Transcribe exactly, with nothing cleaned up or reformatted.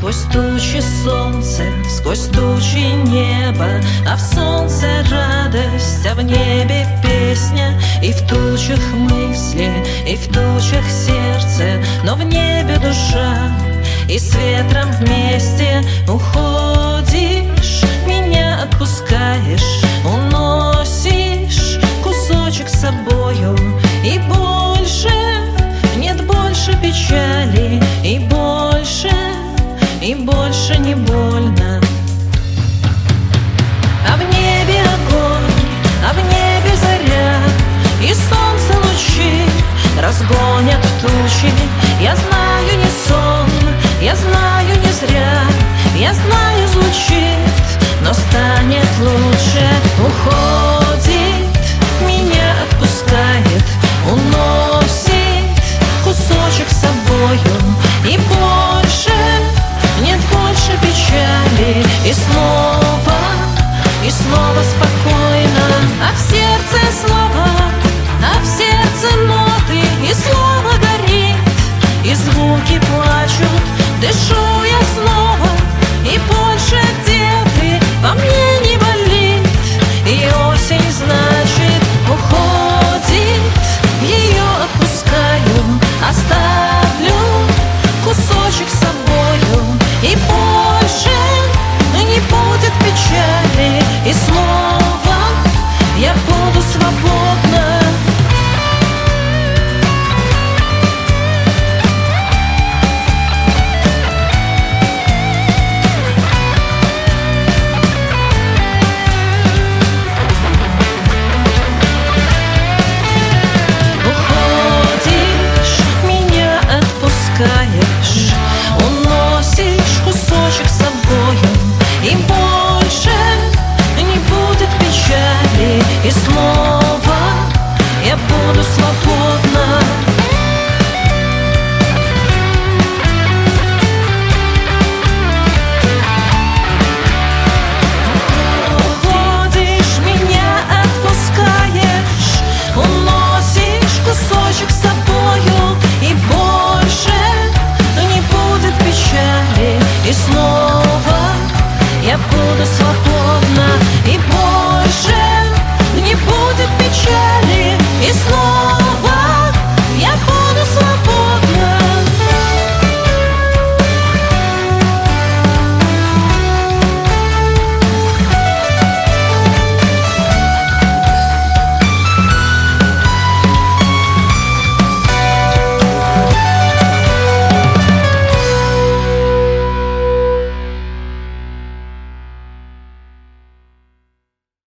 Сквозь тучи солнце, сквозь тучи небо, а в солнце радость, а в небе песня. И в тучах мысли, и в тучах сердце, но в небе душа. И с ветром вместе уходишь, меня отпускаешь, уносишь кусочек с собою. И больше, нет больше печали, и больше, и больше не больно. А в небе огонь, а в небе заря, и солнце лучи разгонят тучи. Я знаю, не сон, я знаю, не зря, я знаю, звучит, но станет лучше. Уходит, меня отпускает, уносит кусочек с собою. И больше, нет больше печали, и снова, и снова спокойно. А в сердце слова, а в сердце ноты, и слово горит, и звуки плачут. Дышу я снова, и больше где ты, во мне не болит. И осень, значит, уходит, ее отпускаю, оставлю кусочек с собою. И больше не будет печали, и снова я буду свободна.